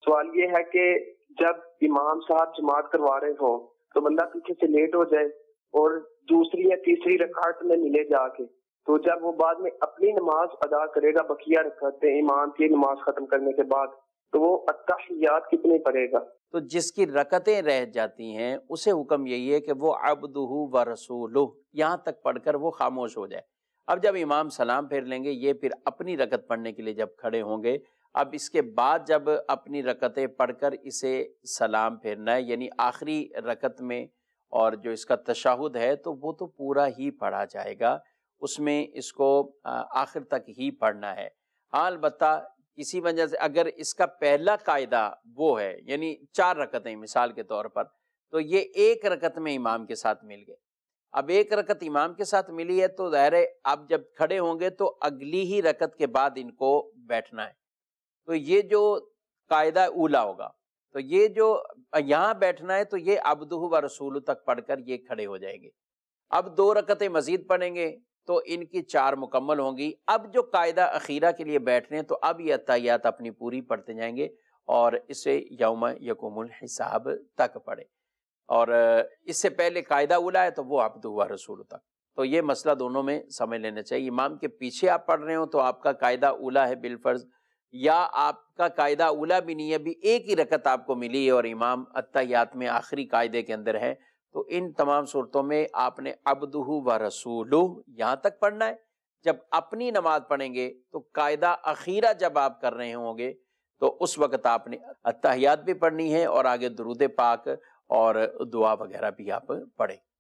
سوال یہ ہے کہ جب امام صاحب جماعت کروا رہے ہوں تو بندہ پیچھے سے لیٹ ہو جائے اور دوسری یا تیسری رکعت میں ملے جا کے، تو جب وہ بعد میں اپنی نماز ادا کرے گا بقیہ رکعتیں امام کی نماز ختم کرنے کے بعد، تو وہ التحیات کتنے پڑھے گا؟ تو جس کی رکعتیں رہ جاتی ہیں اسے حکم یہی ہے کہ وہ عبدہ و رسولہ یہاں تک پڑھ کر وہ خاموش ہو جائے۔ اب جب امام سلام پھیر لیں گے، یہ پھر اپنی رکعت پڑھنے کے لیے جب کھڑے ہوں گے، اب اس کے بعد جب اپنی رکعتیں پڑھ کر اسے سلام پھیرنا ہے، یعنی آخری رکعت میں، اور جو اس کا تشہد ہے تو وہ تو پورا ہی پڑھا جائے گا، اس میں اس کو آخر تک ہی پڑھنا ہے۔ ہاں البتہ کسی وجہ سے اگر اس کا پہلا قاعدہ وہ ہے، یعنی 4 رکعتیں مثال کے طور پر، تو یہ ایک رکعت میں امام کے ساتھ مل گئے، اب ایک رکعت امام کے ساتھ ملی ہے تو ظاہر ہے اب جب کھڑے ہوں گے تو اگلی ہی رکعت کے بعد ان کو بیٹھنا ہے، تو یہ جو قاعدہ اولا ہوگا، تو یہ جو یہاں بیٹھنا ہے تو یہ عبدہ و رسول تک پڑھ کر یہ کھڑے ہو جائیں گے۔ اب 2 رکعتیں مزید پڑھیں گے تو ان کی 4 مکمل ہوں گی۔ اب جو قاعدہ اخیرہ کے لیے بیٹھنے ہیں تو اب یہ اتحیات اپنی پوری پڑھتے جائیں گے اور اسے یوم یقوم الحساب تک پڑھے، اور اس سے پہلے قاعدہ اولا ہے تو وہ عبدہ و رسول تک۔ تو یہ مسئلہ دونوں میں سمجھ لینا چاہیے، امام کے پیچھے آپ پڑھ رہے ہو تو آپ کا قاعدہ اولا ہے بالفرض، یا آپ کا قاعدہ اولا بھی نہیں ہے، ابھی ایک ہی رکعت آپ کو ملی ہے اور امام اتحیات میں آخری قاعدے کے اندر ہے، تو ان تمام صورتوں میں آپ نے عبدہ و رسولہ یہاں تک پڑھنا ہے۔ جب اپنی نماز پڑھیں گے تو قاعدہ اخیرہ جب آپ کر رہے ہوں گے تو اس وقت آپ نے اتحیات بھی پڑھنی ہے اور آگے درود پاک اور دعا وغیرہ بھی آپ پڑھیں۔